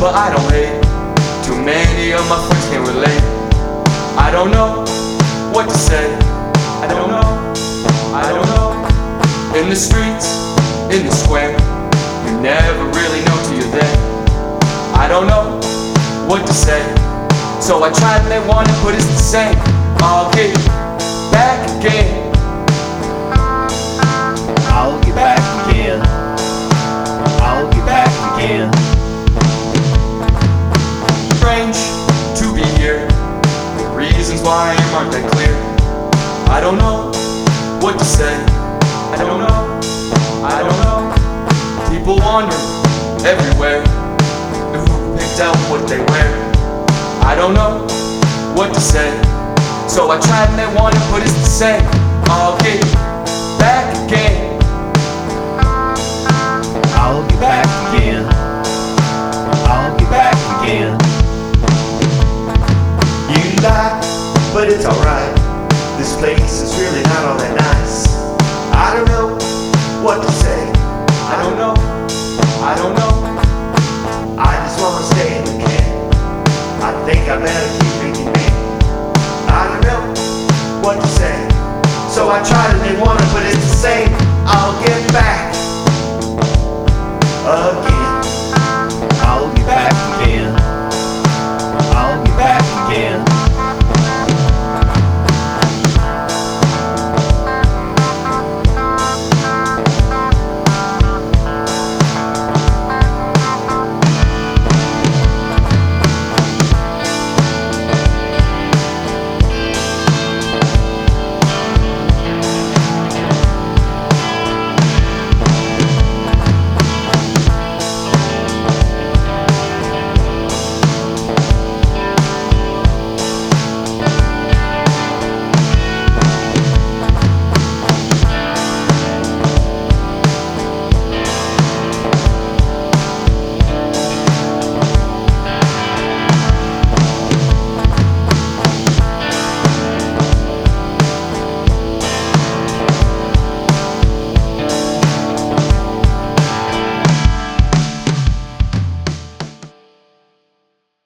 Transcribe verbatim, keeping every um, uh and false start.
but I don't hate. Too many of my friends can't relate. I don't know what to say. I don't know, I don't know. In the streets, in the square, you never really know till you're there. I don't know what to say, so I tried and they wanted, but it's the same. I'll get back again. I'll get back again. I'll get back again. Strange to be here. The reasons why I am aren't that clear. I don't know what to say. I don't know. I don't know. People wander everywhere. Who picked out what they wear? I don't know what to say, so I tried and they wanted, but it's the same. I'll get back again. I'll get back again. I'll get back again. You lie, but it's alright. This place is really not all that nice. I don't know what to say. I don't know. I don't know. I just wanna stay in the camp. I think I better keep thinking me. I don't know what to say, so I try to